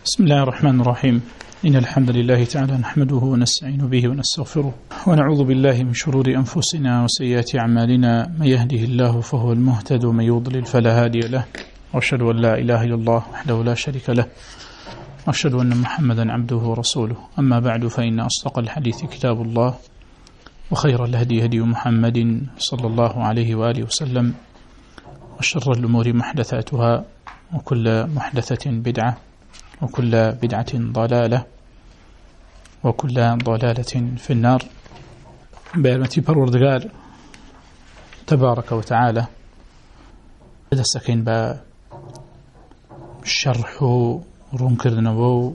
بسم الله الرحمن الرحيم. إن الحمد لله تعالى نحمده ونستعين به ونستغفره ونعوذ بالله من شرور أنفسنا وسيئات أعمالنا. من يهده الله فهو المهتد ومن يضلل فلا هادي له، وأشهد أن لا إله إلا الله وحده لا شريك له، وأشهد أن محمدا عبده ورسوله. أما بعد، فإن أصدق الحديث كتاب الله، وخير الهدي هدي محمد صلى الله عليه وآله وسلم، وشر الأمور محدثاتها، وكل محدثة بدعة، وكل بدعة ضلالة، وكل ضلالة في النار. بأرمتي پروردگار تبارك وتعالى دستكين با شرح ڕوونکردنەوە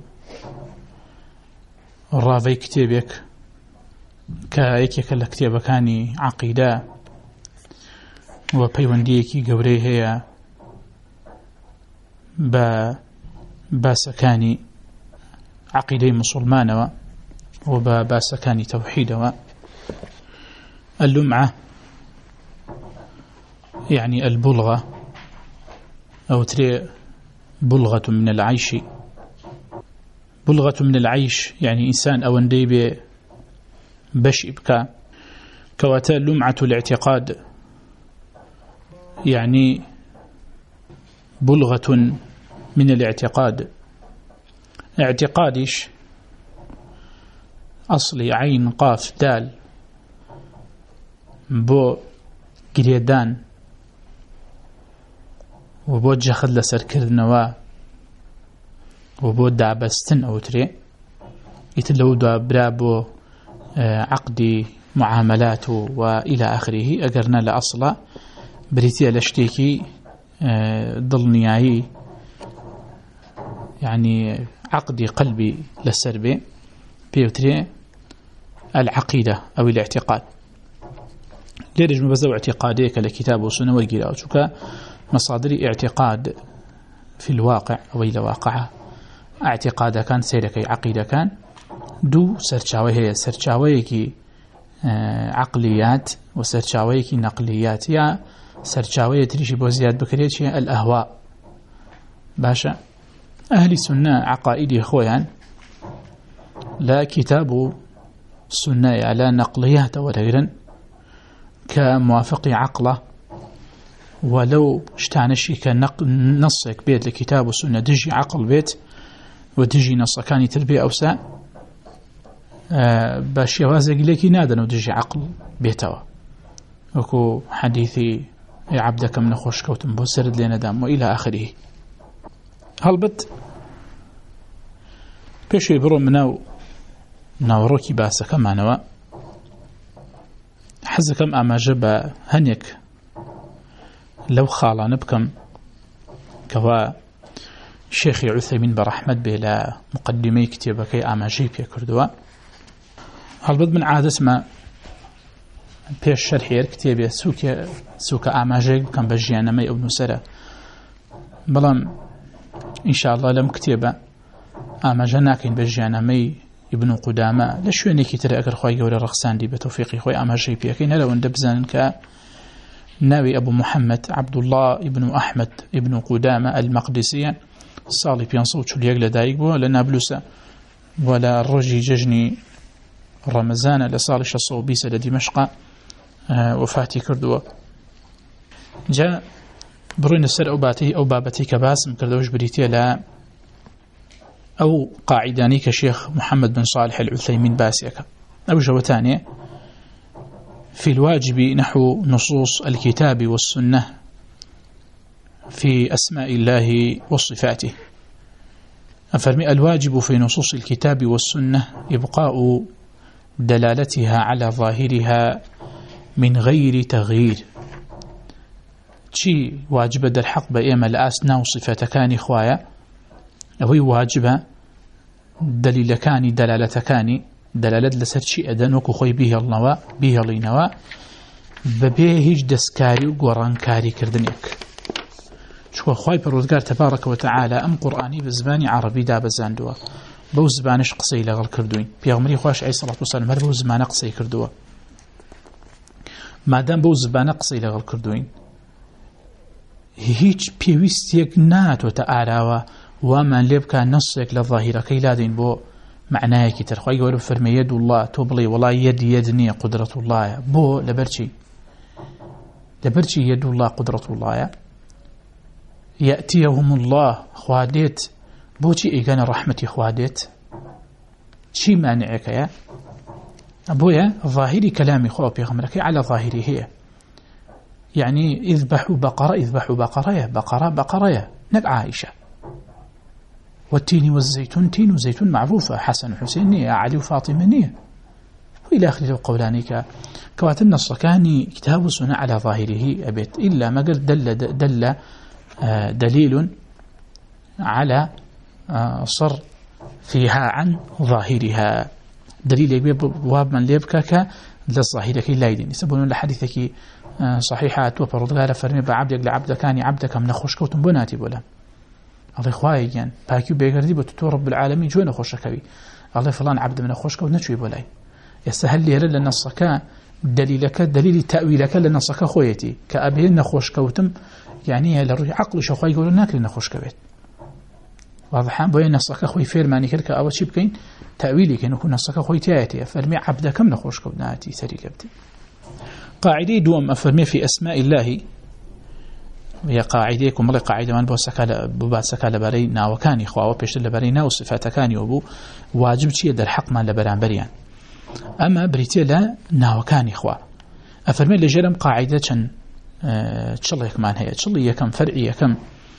ڕاوەی کتێبێک کە یەکێکە لە کتێبەکانی عەقیدە و پەیوەندیەکی گەورەی هەیە بە باسەکانی عەقیدەی موسڵمانەوە و بە باسەکانی تەوحیدەوە. اللمعة يعني البلغة، أو تري بلغة من العيش. بلغة من العيش يعني إنسان أو انديب بش إبكى. كواتا لمعة الاعتقاد يعني بلغة من الاعتقاد. اعتقادش أصلي عين قاف دال بو قريدان وبو جخد لسر كردنوا وبو دابستن أو تري يتلو دابرا بو عقد معاملات وإلى آخره. أقرنا لأصلا بريتيا لشتيكي ضلنياي يعني عقد قلبي للسربي بيوتري العقيدة أو الاعتقاد. ليرج مبزو اعتقاديك لكتاب وسنة والقراءة شكا مصادر اعتقاد في الواقع أو إلى واقعه. اعتقاد كان سيركي عقيدة كان دو سرچاوي هي سرچاويكي عقليات وسرچاويكي نقليات. يا سرچاوي تريشي بوزياد بكريتشي الأهواء. باشا أهل السنة عقائدي خويا لا كتاب السنة على نقليات ولا كموافق عقله، ولو اشتعنشي كنصك بيت لكتاب السنة دجي عقل بيت ودجي نص كان تربية أوسع باش يوازق لكي نادنا ودجي عقل بيتوا وكو حديثي عبدك من خوش كوتم بوسرد لنا دام وإلى آخره. هلبت بيشي برو مناو ناوروكي باسا كما نوا حزكم أما جبا هنيك لو خالان بكم كوا شيخي عثيمين برحمة بلا مقدمي كتابكي أما جيب يكردوا. هلبت من عادة ما بيش شرحير كتابي سوكا أما جيب بكم بجيانا مي ابن سرى بلام إن شاء الله لم كتابة أما جناكين بجيانا مي ابن قدامة لشويني كتير أكر خواهي قولي رخصان دي بتوفيقي خواهي أما جيب يكين هلو اندبزان ناوي أبو محمد عبد الله ابن أحمد ابن قدامة المقدسي صالي بيانصوت شو ليقل دايق بو لنابلسة ولا الرجي ججني رمزان لصالي الصوبيسة لدمشق وفاتي كردوة. جاء بروين السر أو بابتي كباسم كردوش بريتيا لا أو قاعداني كشيخ محمد بن صالح العثيمين باسيك أو جوتاني في الواجب نحو نصوص الكتاب والسنة في أسماء الله وصفاته. أفرمي الواجب في نصوص الكتاب والسنة إبقاء دلالتها على ظاهرها من غير تغيير. شي واجب در حق بأيما الآسنا وصفتكاني خوايا أوي واجب دليلكاني دلالتكاني دلالت لسر شي أدن وكو خوي به الله به لينوا ببيه هيج دسكاري وقرانكاري كردنيك. شو خوي پروردگار تبارك وتعالى أم قرآني بزباني عربي دا بزاندوا بو زبانش قصي لغل كردوين بيغمري خواش عليه الصلاة والسلام هر بو زبان قصي كردوا مادام بو زبان قصي لغل كردوين هیچ پێویستێک ناتوێتە ئاراوە وما لبك نصك للظاهرة كي لادين بو معناه كتر خواهي قولوا فرمي يد الله تبلي والله يدني قدرة الله بو لبرشي يد الله قدرة الله يأتيهم الله خواديت بوشي إيقان رحمتي خواديت شي مانعك يا أبويا ظاهري كلامي خواه بيغمرك على ظاهري هي يعني اذبحوا بقرة نك عائشة والتين والزيتون تين وزيتون معروفة حسن وحسين نية علي وفاطمة نية وإلى آخر قولانك كوات النص كان كتاب السنة على ظاهره أبيت إلا ما قل دل دليل على صر فيها عن ظاهرها دليل بواب من ليبكك للظاهرة لا يدين يسبون لحديثك صحيحات وبرضغال فرمي بعبدك لعبدك كان عبدك من خوشكوتم بناتي بولا الله خواهي جان باكيو بيقردي بتتو رب العالمين جوين خوشكوي الله فلان عبد من خوشكوت نشوي بولاي يستهل لي لأن الصكا دليل تأويلك لأن الصكا خويتي كأبين نخوشكوتم يعني لروي عقل شو خواهي يقولون ناكل نخوشكوت واضح بين الصكا خوي فير ماني كلك أول شيء بكين تأويلي كأنه كنا الصكا خوي تأتي فرمي عبدك من خوشكوت ناتي سري لبدي قاعدة دوم أفرمي في أسماء الله هي قاعدة كمل قاعدة من بوبات سكال بري ناوكاني خواو بيش لبري ناو صفاتكاني وبو واجب شيء در حق ما لبران بريان أما بريتي لا ناوكاني خوا أفرمي لجرم قاعدة شن تشلي كمان هي تشلي كم فرعي كم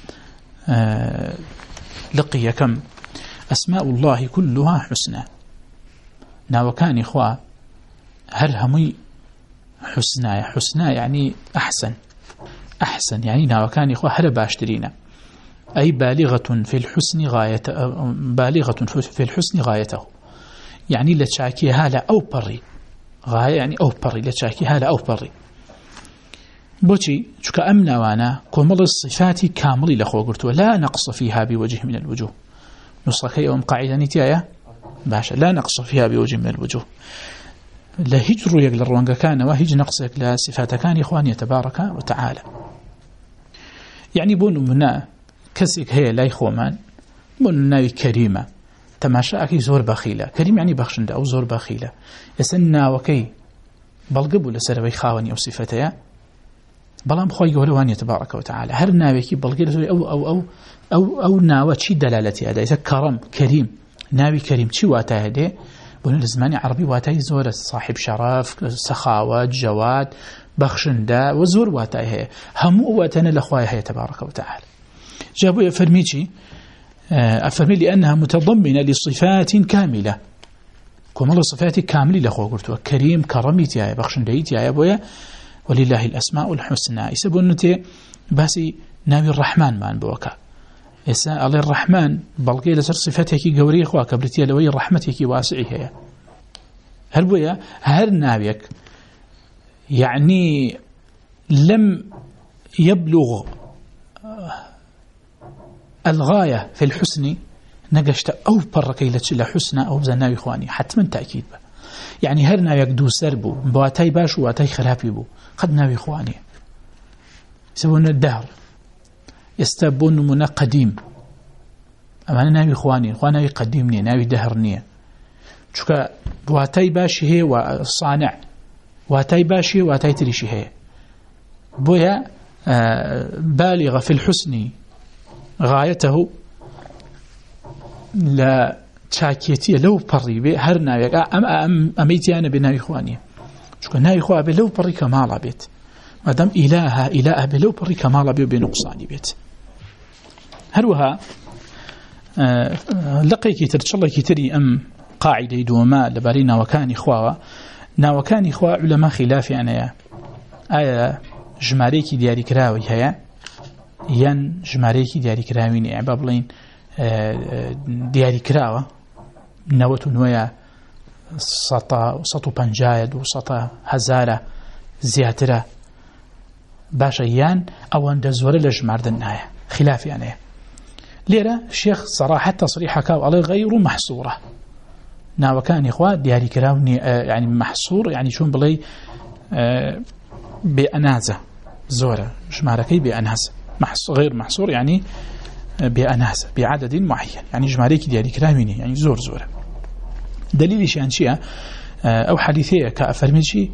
لقي كم أسماء الله كلها حسنى ناوكاني خوا هل همي حسنى يعني أحسن يعني ناوكان إخوة هل باشترين أي بالغة في الحسن غايته يعني لتشاكي هالا أو بري غاية يعني أو بري لتشاكي هالا أو بري بوشي شك أمنا وانا كمل الصفات كامل لخو قلت لا نقص فيها بوجه من الوجوه نصركي أم قاعدة نتيايا باشا لا نقص فيها بوجه من الوجوه لا هجر يقل الروانقا كان وهج نقصك لصفات كان إخواني تبارك وتعالى يعني بون منا كسك هي لا يخومان بون ناوي كريمة تماشا أكي زور بخيلة كريم يعني بخشند أو زور بخيلة يسننا وكي بلقبوا لسروي خاوني أو صفتها بلام خوي يقولواني تبارك وتعالى هر ناوي كي بلقي أو ناوي شي دلالتي هذا إذا كرم كريم ناوي كريم شي واتا هذا بون الزماني عربي واتاي زور صاحب شرف سخاوة جواد بخشنده وزور واتاي هي همو واتنا لخواي هي تبارك وتعالى جابوا فرميتي أفرمي لأنها متضمنة لصفات كاملة كمال صفات كاملة لخوا قلتوا كريم كرميتي يا بخشنديتي يا أبويا ولله الأسماء الحسنى يسبون نتي باسي ناوي الرحمن مان بوكا يسا على الرحمن بلقي لسر صفتك قوري خوا كبرتي لوي رحمتك واسعي هي هل بويا هل ناويك يعني لم يبلغ الغاية في الحسن نقشت أو بركي لحسنى أو زناوي إخواني حتما تأكيد به يعني هل ناويك دو سربو بواتاي باش واتاي خرابي بو قد ناوي إخواني يسوون الدهر يستبون منا قديم أما أنا ناوي إخواني ناوي قديمني ناوي دهرني شكا بواتاي باشي هي والصانع واتاي باشي واتاي تريشي هي بويا بالغ في الحسن غايته لا تشاكيتي لو بري هر ناوي أميتي أنا بناوي إخواني شكا ناوي إخواني لو بري كمالا بيت مادام إله بلو بري كمالا بيو بنقصاني بيت هروها لقيكي ترتشالله كتري أم قاعدة دوما لباري ناوكاني خواوا ناوكاني خوا علماء خلافي أنا آية جماريكي دياري كراوي هيا ين جماريكي دياري كراوين إعبابلين دياري كراوة نوتو نويا سطو بنجايد وسطا هزارة زياترة باشا يان أو أن دزور لجماردن نايا خلافي أنا ليرة الشيخ صراحة تصريحة كاو على غير محصورة ناوكان إخوة دياري كراوني يعني محصور يعني شون بلي بأنازة زورة جماركي بأنازة غير محصور يعني بأناس بعدد معين يعني جماريك ديالي كراميني يعني زور دليل شيء أنشيء أو حديثية كأفرمجي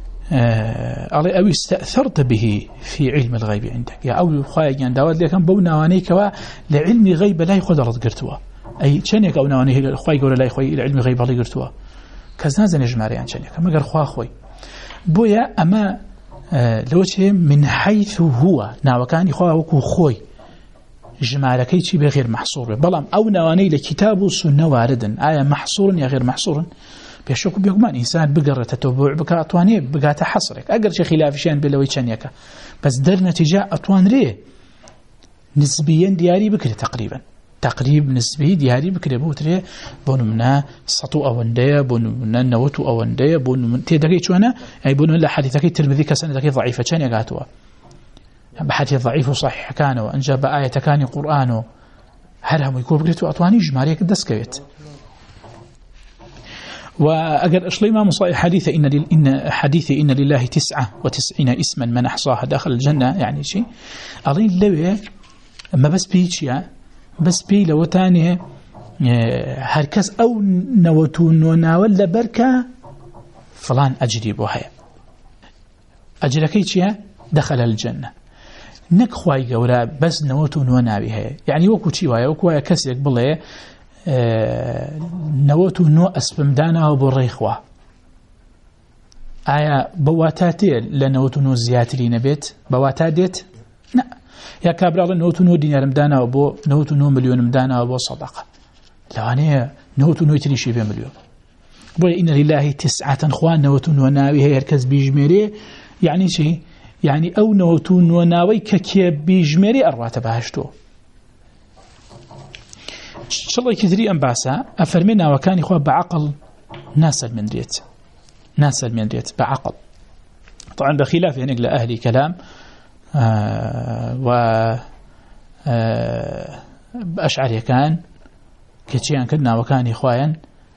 أو استأثرت به في علم الغيب عندك يا أو خايج عند داود لكن بونا وانيك لعلم غيب لا يقدر قرتوا أي شنيك أو نوانيه خايج ولا لا يخوي لعلم غيب لا قرتوا كزنازن جماري عن شنيك ما قال خوي بويا أما لو شيء من حيث هو ناوكان يخواه خوي جمالكي شيء بغير محصور بلام أو نواني لكتاب السنة واردا آية محصور يا غير محصور بيشوك بيقمان إنسان بقرة تتبع بقى أطوانيه بقى تحصرك أقر شي خلاف شيئا بلوي شنيك بس در نتيجة أطوان ريه نسبيا دياري بكري تقريب نسبي دياري بكري بوتري بونو منا سطو أوندية بونو منا نوتو أوندية بونو من تيدقي شوانا أي بونو إلا حديثكي ترمذي كسندكي ضعيفة شاني قاتوا بحديث ضعيف وصحيح كان وأنجاب آية كان قرآن هرهم يكون بقريتو أطواني جمارية كدسكويت وأجل أشليما مصائح حديث إن لله 99 اسما من أحصاها داخل الجنة يعني شيء أظن لو ما بس بيشيا بس بي لو تاني هركز أو نوتون وناول بركة فلان أجري بوهاي أجركي شيا دخل الجنة نكخواي قولا بس نوتون ونابيها يعني وكو شيء وكو كسرك بالله نوتو نو أسبمدانا وبريخوا آية بواتاتي لنوتو نو زياتري نبيت بواتاتيت لا يا كابرا نوتو نو دينار مدانا وبو نوتو نو مليون مدانا وبو صدقة لو أنا نوتو نو يتري شي مليون بو إن لله 9 خوان نوتو نو ناوي هي يركز بيجميري يعني شي يعني أو نوتو نو ناوي ككي بيجميري أروات بهشتو شالله كثيري أن باسا أفرمنا وكان إخوة بعقل ناسل من ريت بعقل طبعا بخلاف يعني لأهلي كلام بأشعري كان كتشيان كدنا وكان إخوان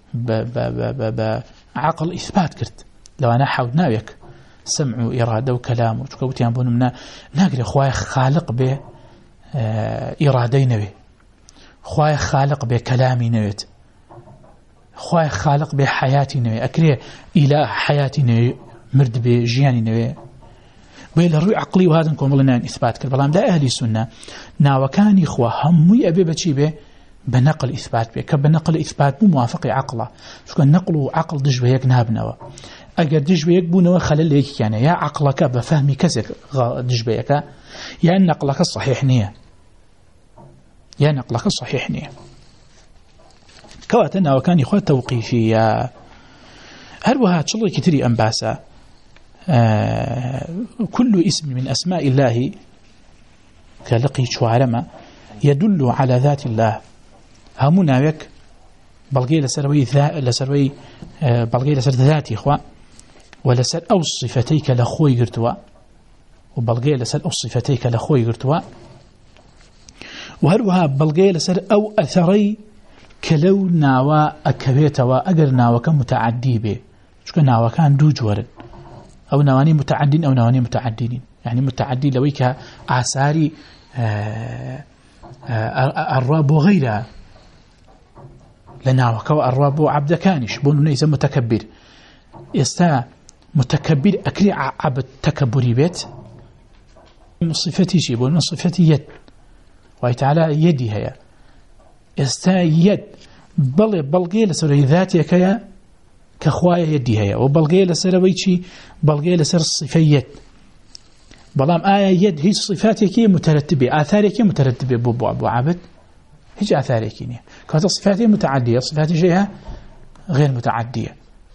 بعقل إثبات كرت لو أنا حاول ناويك سمع وإرادة وكلام وتكوتيان بونمنا ناقل إخوان خالق به إرادين به خواي خالق بكلامي نويت خواي خالق بحياتي نوي أكري إله حياتي نوي مرد بجياني نوي بيل الرؤى عقلي وهذا نكون والله إثبات كالبلام لا أهلي سنة ناوكاني خوا همي أبي بتشي به بنقل إثبات به كبنقل إثبات مو موافق عقله شو نقله عقل دجويك نابنوا أجر دجويك بونوا خلل ليك يعني يا عقلك بفهمي كذا دجويك يا نقلك الصحيح نية يا نقلك الصحيح نية كواتنا وكان إخوة توقيفية هل وهذا شلون كتير أنباسا كل اسم من أسماء الله كلقي شوارما يدل على ذات الله همنا بك بلغي لسروي بلغي لسر ذاتي إخوة ولسر أو صفتيك لخوي قرتوا وبلغي لسر أو صفتيك لخوي قرتوا وهروها بلغي لسر أو أثري كلو ناوا أكبيتوا أجر ناوا كمتعدي به شو ناوا كان دوجور أو نواني متعدين أو نواني متعدين يعني متعدي لويك آثاري الراب وغيرها لناوا كوا الراب عبد كانش بون ليس متكبر يستا متكبر أكري عبد تكبري بيت من صفتي شيء بون من صفتي يد وتعالى يدي هي يستا يد بلغي لسر ذاتي كيا كخوايا يدي هي وبلغي لسر ويشي بلغي لسر الصفيات بلام آية يد هي صفاتك مترتبة آثارك مترتبة بابو عبد هي آثارك يعني كانت صفاتي متعدية صفاتي شيئها غير متعدية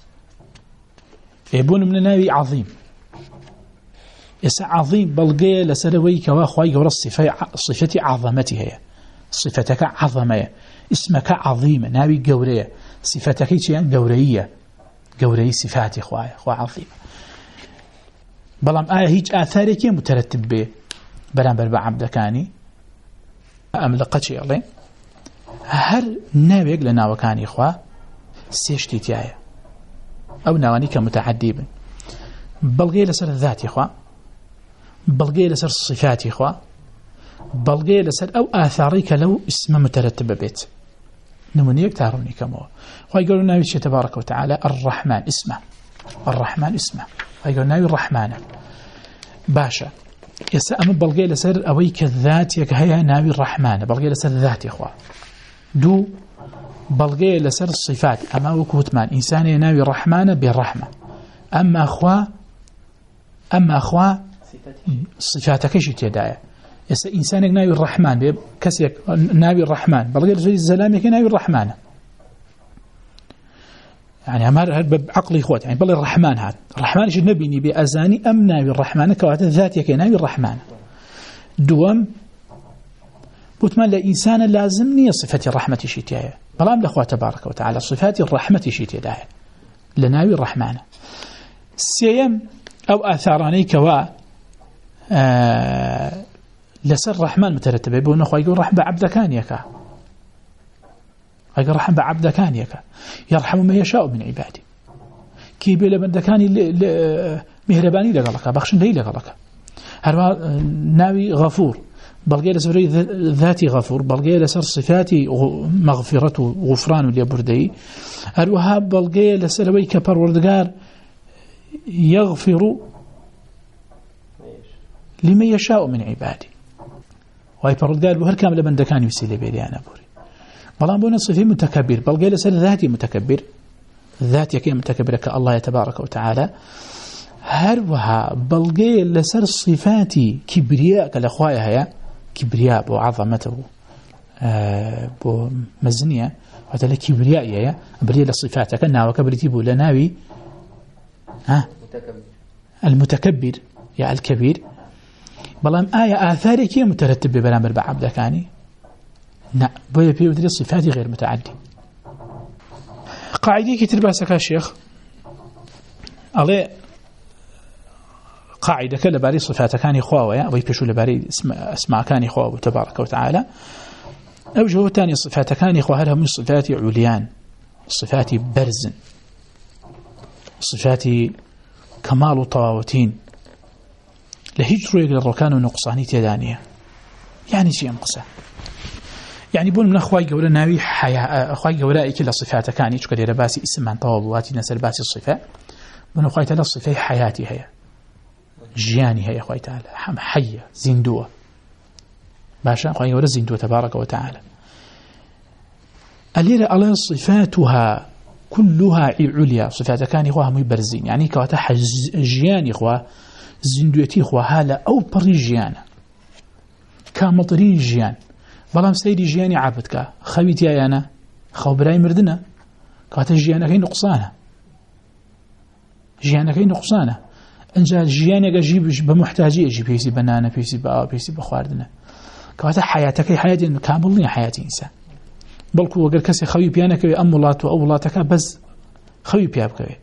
يبون من النبي عظيم يسا عظيم بلغي لسر ويك واخواي ورا صفتي عظمتي هي صفتك عظمية اسمك عظيم نبي قورية صفتك شيئا قورية صفاتي خوا عظيمة بلام آية هيج آثارك مترتب به بلام بربع عبدكاني أملقت شيء الله هر نابق لنا وكاني إخوة سيشتي تيايا أو نواني كمتعديبا بلغي لسر الذات إخوة بلغي لسر الصفات إخوة بلغي لسر أو آثاريك لو اسم مترتب بيت نمونيك تاروني كمو ويقولوا ناوي تبارك وتعالى الرحمن اسمه الرحمن اسمه ويقولوا ناوي الرحمن باشا يسأم بلغي لسر أويك الذات يكهيا ناوي الرحمن بلغي لسر الذات يا أخوة دو بلغي لسر الصفات أما وكوتمان إنسان يناوي الرحمن بالرحمة أما أخوة صفاتك ايش تدايا يس إنسان ناوي الرحمن كسيك ناوي الرحمن بلغي لسر الزلامي ناوي الرحمن يعني أمر بعقلي إخوات يعني بل الرحمن هذا الرحمن إيش نبيني بأزاني أم ناوي الرحمن كوات الذات يكي ناوي الرحمن دوام بوتمان لإنسان لازمني صفة الرحمة شيتيا بلام لأخوة تبارك وتعالى صفات الرحمة شيتيا لناوي الرحمن سيم أو آثاراني كوا لسر الرحمن مترتب يقول أخوة يقول رحمة عبد كان يكا يقول رحمة عبد كان يكا يرحم ما يشاء من عباده كي بلا من دكاني مهرباني لغلقه بخشن لي لغلقه هروا ناوي غفور بلغي لسر ذاتي غفور بلغي لسر صفاتي مغفرة وغفران لبردي هروا بلغي لسر ويك پروردگار يغفر لمن يشاء من عباده وهي پروردگار بهر كامل من دكاني وسيله بيدي انا بوري بلان بونا صفي متكبر بلغي لسر ذاتي متكبر ذات يكي متكبر كالله تبارك وتعالى هروها بلغي لسر صفاتي كبرياء كالأخوائي هيا كبرياء بو عظمته بو مزنية وهذا كبرياء هيا بريا لصفاتك أنها وكبرتي بو لناوي المتكبر يا الكبير بلان آية آثاري كي مترتب ببرامر بعبد كاني لا بويا بيودري صفاتي غير متعدي قاعدة كتير باسك يا شيخ عليه قاعدة كلا باري صفات كان إخوة أو يبيشو لباري اسماء كان إخوة تبارك وتعالى أوجه تاني صفات كان إخوة هلها من صفات عليان صفات برز صفات كمال وطواوتين لهجر يقل الركان ونقصاني تدانية يعني شيء نقصه يعني بون من أخوي قولا ناوي أخوي قولا كلا صفات كان يشكل رباسي اسم عن طوابواتي نسل باسي الصفات من أخوي تعالى الصفات حياتي هي جياني هي أخوي تعالى حية زندوة باشا أخوي قولا زندوة تبارك وتعالى الليلة على صفاتها كلها عليا صفات كان إخوها مبرزين يعني كواتا جياني إخوة زندوتي إخوة هالا أو بري جيانا كامطرين جيان بلام سيدي جياني عابدك خويتي أنا خو براي مردنا كاتا جيانا كي نقصانه جيانا كي نقصانه انجا جيانا جيب بمحتاجي اجي بيسي بنانا بيسي بقى بيسي بخواردنا كاتا حياتك حياتي كامل حياتي انسان بلكو وقال كسي خوي بيانا كي امولات واولاتك بس خوي بيابك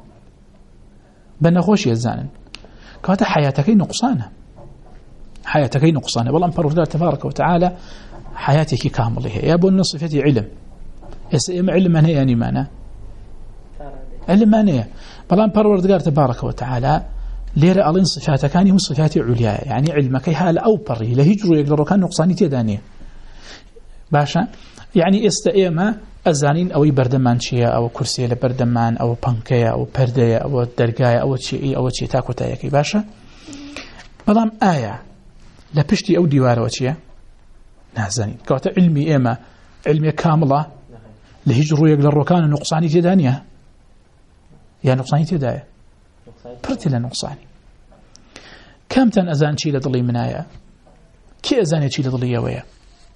بنخوش يزانن كاتا حياتك نقصانه حياتك نقصانه والله امبر تبارك وتعالى حياتك كاملة يا ابو النصفتي علم يسئم علم هي يعني معنى علم هي بلان پروردگار تبارك وتعالى ليرى الين صفاته كان هي صفات عليا يعني علمك هال او بري لهجر يقدر كان نقصاني تدانيه باشا يعني استئما ازانين او بردمان شيء او كرسي لبردمان او بانكيا او پرديه او درگايه او شيء تاكو تايكي باشا بلان آية لبشتي او ديوار وشيء نازنين كوتا علمي إما علمي كاملة لهجر يقدر كان نقصاني تدانية يا نقصاني تداية برتي لنقصاني كم تن أزان شيء لضلي من آية كي أزان شيء لضلي ويا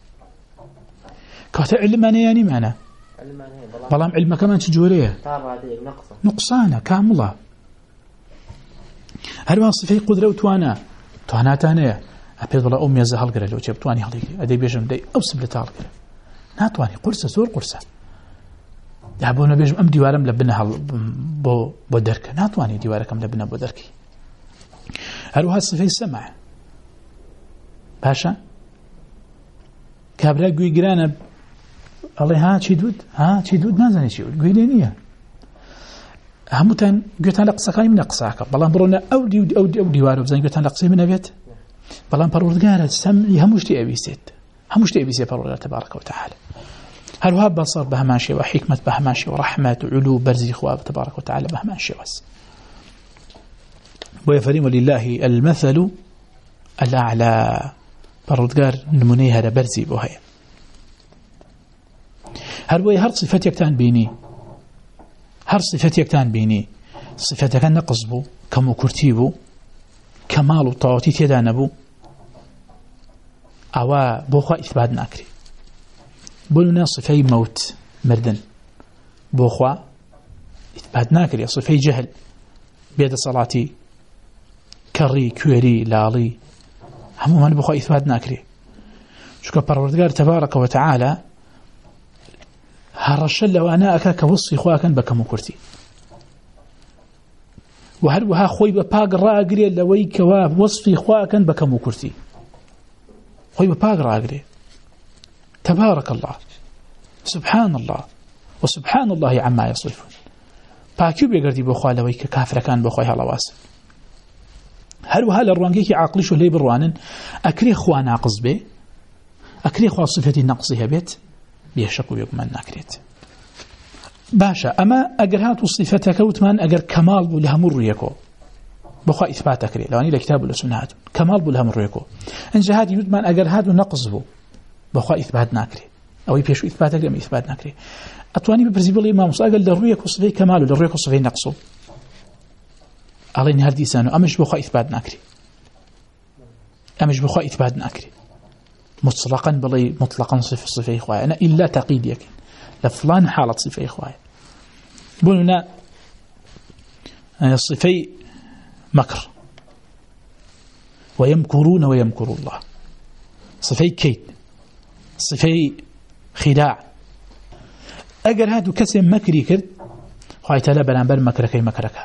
كوتا علماني يعني معنا بلام علم كمان تجوريه نقصانة كاملة هل ما صفي قدرة وتوانا تانية أبيض الله أمي زهال قرأ لو جبتواني هذيك أدي بيجم دي أو سبلتال قرأ ناتواني قرصة زور قرصة يعبونا بيجم أم ديوارم لبنها بو درك ناتواني ديواركم لبنها بو دركي هلو هالصفي السمع باشا كابرا قوي قرانا الله ها شي دود نازني شي قوي لينيا همتان قويتان لقصاكاني من أقصاك بلان برونا أو ديوارو بزاني قويتان لقصي من أبيت بەڵام پەروەردگارە سەمعی هەموو شتێ ئەویستێت هەموو شتێ ئەویستێت پەروەردگار تەبارەکە و تەعالە هەروها بەسەر بە هەمان شێوە حیکمەت بە هەمان شێوە ڕەحمەت و علو بەرزی خوا تەبارەکە و تەعالە بە هەمان شێوەست بۆیە فەرمی ولله المثل الأعلى پەروەردگار نمونەی هەرە بەرزی بۆ هەیە هەروەی هەر صفەتێکتان بینی هەر صفەتێکتان بینی صفەتەکە نەقص بوو کەم و کورتی بوو کەماڵ و تەواوەتی تێدا نەبوو ئەوە بۆ خوا ئیثبات ناکرێ بۆ نمونە صفەی مەوت مردن بۆ خوا ئیثبات ناکرێ صفەی جەهل بێدەسەڵاتی کەڕی کوێری لاڵی هەمومان بۆ خوا ئیثبات ناکرێ چونکە پەروەردگار تەبارەکە و تەعالە هەڕەشە لەوانە ئەکا کە وەصفی خواکەن بە کەم و کورتی و هەروەها خۆی بە پاک ڕاگرێ لەوەی کەوا وەصفی خواکەن بە کەم و کورتی خۆی بە پاک ڕاگرێ تبارك الله سبحان الله وسبحان الله عما يصفون پاکی بێگەردی بۆ خوا لەوەی کە کافرەکان بۆ خۆی هەڵەواس هەروەها لە ڕوانگەیەکی عاقلیش و لێ بڕوانن ئەکرێ خوا ناقص بێ ئەکرێ خوا صفەتی نەقصی هەبێت بێشەک و بێگومان ناکرێت باشە ئەمە ئەگەر هات و صفەتەکە وتمان ئەگەر کەماڵ بوو لە هەموو ڕوویەکەوە بۆ خوا ئیثبات ئەکرێ لەوانی لە کتاب و لە سونە هات کەماڵ بوو لە هەموو ڕوویەکەوە ئەنجا هاتی وتمان ئەگەر هات و نەقص بوو بۆ خوا ئیثبات ناکرێ ئەوەی پێش ئیثبات ئەکرێ ئیثبات ناکرێ ئەتوانی بپرسی بڵێ مامۆستا ئەگەر لە ڕوویەک و صفەی کەمال و لە ڕوویەک و صفەی نەقص ئەڵێن هەردیسان و ئەمەش بۆ خوا ئیثبات ناکرێ ئەمەش بۆ خوا ئیثبات ناکرێ مطلقا بڵێ مطلقا صفەی خوایە ئەنا ئیلا تەقییدەکەن لە فلان حاڵەت صفەی خوایە بۆ نمونە صفەی مەکر ويمكرون ويمكر الله صفەی کەید صفەی خداع ئەگەر هاتو کەسێ مەکری کرد خوای تەعالە بەرامبەر مەکرەکەی مەکرەکە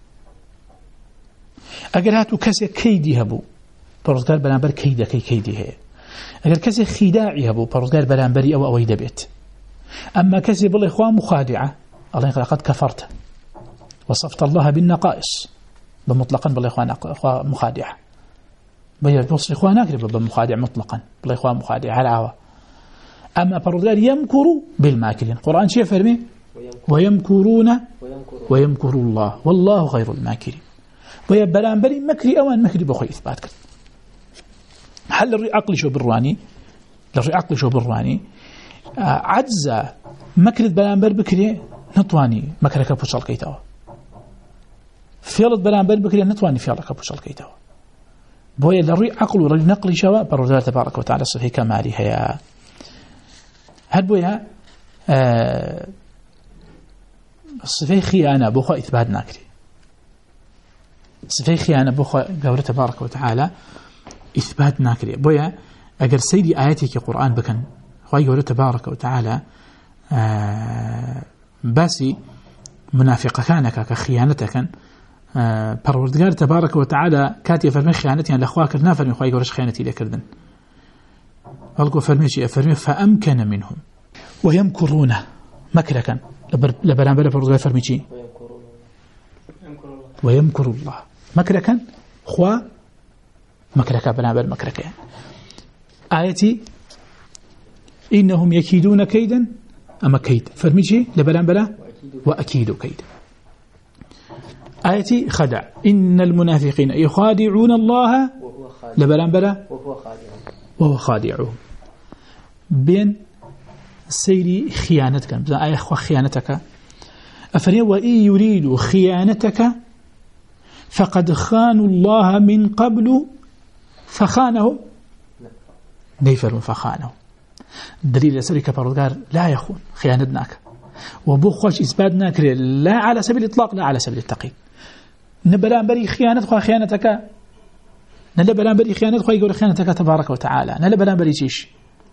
ئەگەر هاتو کەسێ کەیدی هەبوو پەروەردگار بەرامبەر کەیدەکەی کەیدی هەیە ئەگەر کەسێ خداعی هەبوو پەروەردگار بەرامبەری ئەوەی دەبێت ئەمما کەسێ بڵێ خوا مخادعە الله لقد كفرت وصفت الله بالنقائص بمطلقا بلا اخوة مخادعة بيا وصف اخوة ناكرب بمخادع مطلقا بلا اخوة مخادع على عوا اما پروردگار يمكر بالماكرين قرآن شيء فرمي ويمكرون ويمكر الله والله خير الماكرين بيا بلانبري مكري اوان مكري بخوي اثبات كرت حل الري عقلي شو بالرواني الري عقلي شو بالرواني عجز مكرت بلانبر بكري نتواني مكرك بوشل كيتوا فيلت بلانبر بكري نتواني فيلك بوشل كيتوا بويا لري عقل وري نقل شوا بروزار تبارك وتعالى صفي كمالي هيا هل بويا صفي خيانة بوخا إثبات ناكري صفي خيانة بوخا قوله تبارك وتعالى إثبات ناكري بويا أجر سيدي آياتك القرآن بكن خواهي قوله تبارك وتعالى باسي منافقة كانك كخيانتك پروردگار تبارك وتعالى كاتي فرمي خيانتي لأخواه كرنا فرمي خواهي قولش خيانتي لكردن قالوا فرمي شيء فرمي فأمكن منهم ويمكرون مكركا لبرانبر پروردگار فرمي شيء ويمكر الله مكركا خوا مكركا برانبر مكركا آيتي إنهم يكيدون كيدا أما كيد فرمي شيء لبرانبر وأكيد كيد آيتي خدع إن المنافقين يخادعون الله لبرانبرا وهو خادعهم بين سيري خيانتك بزن آية أخوة خيانتك أفرين وإن يريدوا خيانتك فقد خانوا الله من قبل فخانهم نيفر فخانهم دليل سرك پروردگار لا يخون خيانتناك وبو خوش إثبات ناكري لا على سبيل الإطلاق لا على سبيل التقييد نبلان بري خيانة خوا خيانتك نلبلان بري خيانة خوا يقول خيانتك تبارك وتعالى نلبلان بري شيش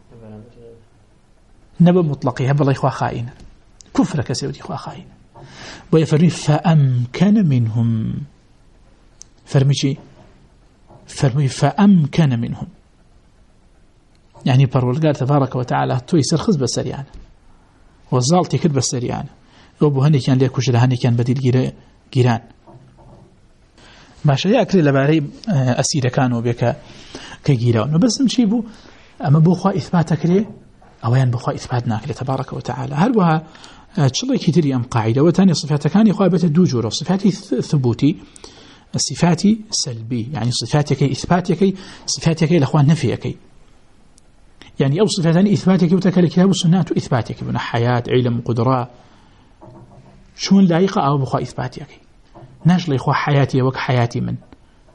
نبى مطلقي هب الله خوا خائن كفرك سيودي خوا خائن ويفرمي فأمكن منهم فرمي شي فرمي فأمكن منهم يعني پروردگار تبارك وتعالى تو يسرخز بسريان وزالتي كد بسريان وبو هني كان ليكوش هني كان بديل جيران باشا يأكل لباري أسير كانوا بك كجيران وبس مشي بو أما بوخوا إثباتك ليه أوين بوخوا إثباتناك لتبارك وتعالى هل بها تشلي كتير أم قاعدة وثاني صفات كان يخابة الدوجور صفات ثبوتي الصفات سلبي يعني صفاتك إثباتك صفاتك الأخوان نفيك يعني أو صفاتان إثباتك وتكال الكتاب والسنة إثباتك من حياة علم قدرة شون لايقة أو بخوا إثباتك ناجل إخوة حياتي وك حياتي من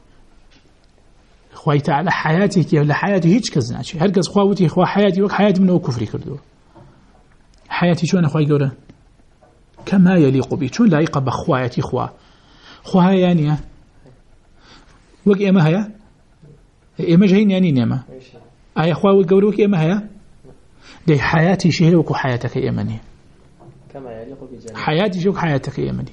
إخوة تعالى حياتك ولا حياتي هيج كزناتي هركز إخوة إخوة حياتي وك حياتي من وكفري كردو حياتي شون إخوة يقولون كما يليق بي شون لايقة بخواتي إخوة يعني وك إما هيا إما جهين يعني نيما أي أخوة وقولوك إما هيا دي حياتي شهلوك وحياتك إيماني كما يليق بجانب حياتي جوك حياتك إيماني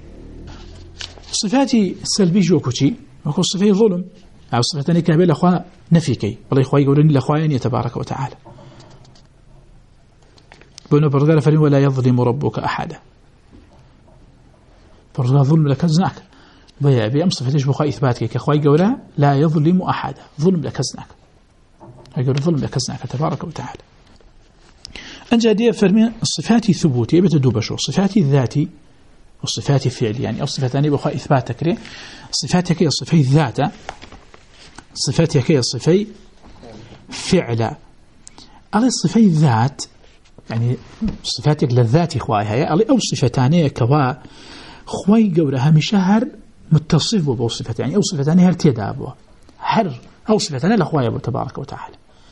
صفاتي السلبي جوكوتي وكو صفاتي ظلم أو صفاتني كابي الأخوة نفيكي والله إخوة يقولون الأخوة يعني تبارك وتعالى بأنه برغال فرين ولا يظلم ربك أحدا برغال ظلم لكزناك بيا بيام صفتيش بخوا إثباتك كأخوة يقولون لا يظلم أحدا ظلم لكزناك يقول ظلم لكزناك تبارك وتعالى أنجا دي فرمي الصفات ثبوتية بتدوبشو صفات الذاتي والصفات الفعلية يعني الصفات بخوا إثباتك ليه صفاتك هي الصفات الذات صفاتك هي الصفات فعلا على الصفات الذات يعني صفاتك للذات إخوائها هي أو صفتانية كوا خواي قولها مشهر متصف بوصفات يعني أو صفتانية هل تيدابوا هر أو صفتانية لأخوائي أبو تبارك وتعالى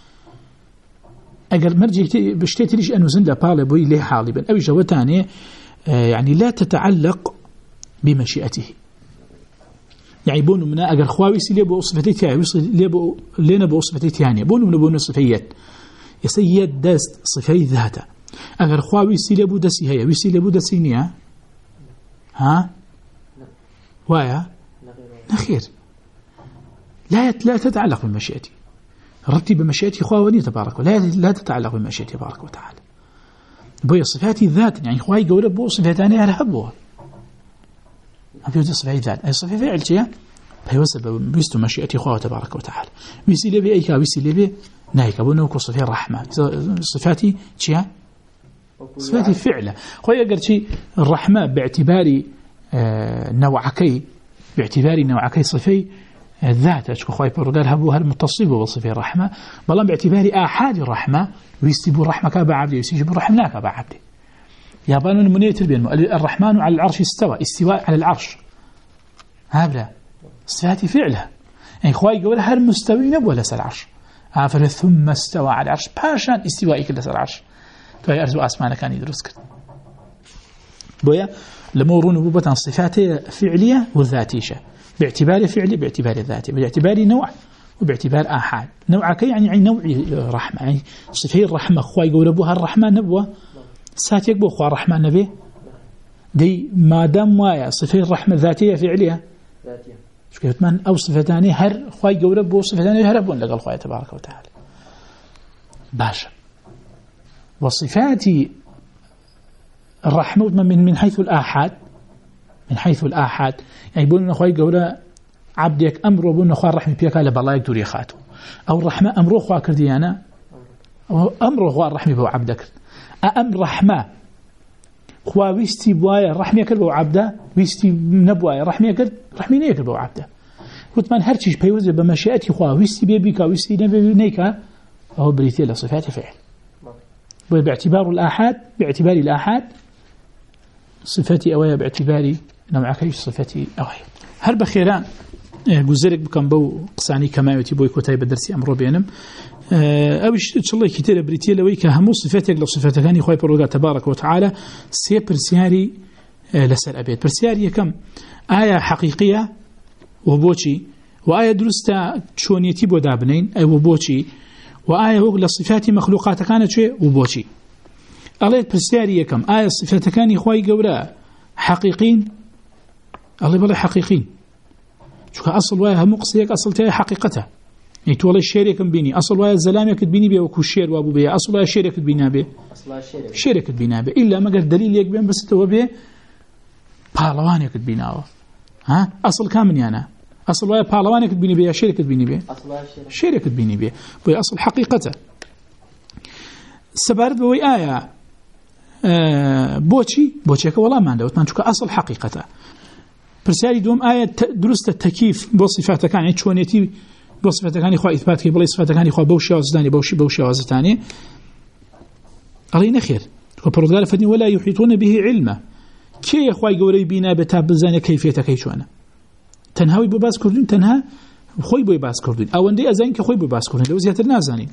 أقل مرجع بشتيت ليش أنه زند بالي بوي ليه حالبا أو جوتانية يعني لا تتعلق بمشيئته يعني بونو منا أقل خواوي سي ليبو صفتي تاني ليبو لينا بو صفتي تاني بونو من بونو صفيات يسيد دست صفي ذاته أقل خواوي سي ليبو دسي هيا ويسي ليبو دسينيا ها وايا نخير لا تتعلق بمشيئته رتب بمشيئته خواوني تبارك لا تتعلق بمشيئته تبارك وتعالى بوي صفات الذات يعني خواي قوله بو صفاتاني أرهبوها أبي يوجد صفات الذات أي صفات فعل شيء فيوصل بيستو مشيئته خواه تبارك وتعالى ويسي لبي أيكا ويسي لبي نايكا بونوكو صفات الرحمة صفاتي شيء صفاتي فعله خوي أقل شيء الرحمة باعتباري نوعكي صفي الذات أشكو خواي برقال هبوها المتصيبة بصفة الرحمة بلان باعتباري آحاد الرحمة ويستيبوا الرحمة كابا عبدي ويستيبوا الرحمة لا كابا عبدي يابانو المنيتر بين الرحمن على العرش استواء على العرش هابلا صفاتي فعلها يعني خواي قول هر مستوي نبوه لسا العرش عافر ثم استوى على العرش باشان استوائك لسا العرش توي أرزو أسمانا كان يدرس كده بويا لمورون نبوبة صفاتي فعلية والذاتيشة باعتبار فعلي باعتبار ذاتي باعتبار نوع وباعتبار آحاد نوعك يعني نوع رحمة يعني صفي الرحمة خواي يقول أبوها الرحمن نبوة ساتيك بو خوا الرحمن نبي دي ما دام وايا صفي الرحمة ذاتية فعلية شكيت من أو صفتاني هر خواي يقول أبوه صفتاني هربون لقى الخواي تبارك وتعالى باشا وصفات الرحمة من حيث الآحاد يعني يقولون أخوي قولا عبدك أمره بأن أخوة الرحمة بيك على بلايك دوري خاته أو الرحمة أمره أخوة كرديانا أو أمره أخوة الرحمة بو عبدك أم رحمة أخوة ويستي بوايا الرحمة يكر بو عبده ويستي نبوايا الرحمة يكر رحمة نيكر بو عبده قلت من هرشيش بيوزي بمشيئتي أخوة ويستي بيبيكا ويستي نبيكا فهو بريثي لصفات فعل باعتبار الآحاد صفتي أويا باعتباري نوعكيش صفتي أويا هل بخيران جزرك بكم بو قصاني كما يتبوي كتاب درسي أمر بينهم أوش إن شاء الله كتير بريتيا لويك هم صفاتك لو صفاتك كان يخوي برجع تبارك وتعالى سيبرسياري لسر أبيت برسياري كم آية حقيقية وبوشي وآية درستا شون يتبو دابنين أي وبوشي وآية وقل صفات مخلوقات كانت شيء وبوشي الله برسياري كم آية صفاتك كان يخوي جورا حقيقين الله بالله حقيقين شو أصل وياها مقصيك أصل تاعي حقيقتها يعني تولي الشيرك بيني أصل ويا الزلامك بيني بيه وكو الشير وابو بيه أصل ويا الشيرك بينا بيه شيرك بينا بيه إلا ما قال دليل يك بين بس تو بيه بالوانك بيناه ها أصل كامن أنا أصل ويا بالوانك تبيني بيه شركة تبيني بيه شركة تبيني بيه وهي أصل حقيقته السبارد بوي آية بوشيك والله ما عنده وتمان شوك أصل حقيقته برسالي دوم آية درست التكييف بوصفاتك كان عند شوانيتي بوصفاتك كان إخوة إثباتك بلا صفاتك كان إخوة بوشي وزداني بوشي وزتاني علينا خير وبرودغال فدني ولا يحيطون به علما كي إخوة قولي بينا بتاب بزاني كيفية كيشوانا تنهاوي بو باس كردين تنها خوي بو باس كردين او اندي ازين كخوي بو باس كردين لو زياتر نازانين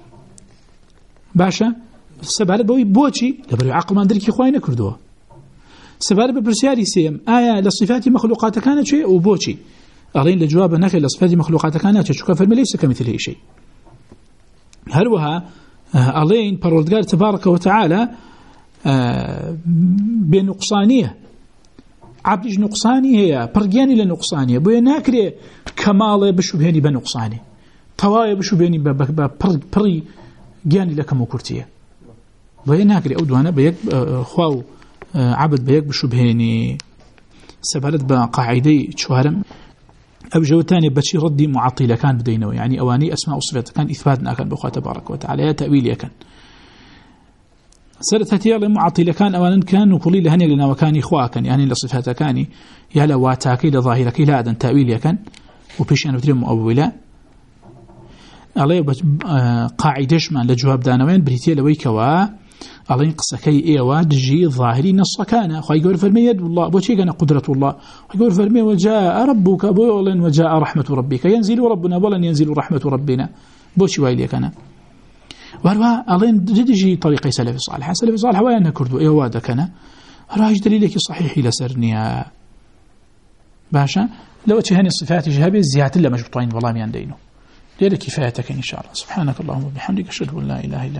باشا سبارة بوي بوشي لبرو عقل ما ندري كي خوي نكردوه سبارة ببرسياري سيم آية لصفات مخلوقات كانت شيء وبوشي أغلين لجواب نخي لصفات مخلوقات كانت شيء فالما ليس كمثله شيء هروها أغلين بارودغار تبارك وتعالى بنقصانية عبدش نقصاني هي برجاني لنقصانية بوي ناكري كمال بشبهني بنقصاني طوايا بشبهني بري جاني لكم وكرتيه بوي ناكري أودوانا بيك خواو عبد بيك بشبهني سبالت بقاعدي شوارم أو جوتاني بشي ردي معطيلة كان بدينه يعني أواني أسماء وصفات كان إثباتنا كان بخوة تبارك وتعالى تأويل كان سرتها على معطيلة كان أولا كان وكلي لهني لنا وكان إخواكا يعني لصفات كاني يا لواتاكي لظاهرك لا أدن تأويل كان وبيش أنا بدري مؤولة عليه قاعدش من لجواب دانوين بريتيا لويكوا عليه قصكي إيوا دجي ظاهري نص كان خو يقول فرمي يد الله بوشي كان قدرة الله يقول فرمي وجاء ربك بولا وجاء رحمة ربك ينزل ربنا ولا ينزل رحمة ربنا بوشي وايلي كان وهروا ألين دجي طريقي سلف صالح وين كردو إيوا دكنا راج دليلك صحيح لسرنيا باشا لو تهني الصفات جهابي زيادة لا مجبطين والله ما عندينه دير كفايتك إن شاء الله سبحانك اللهم وبحمدك أشهد أن لا إله إلا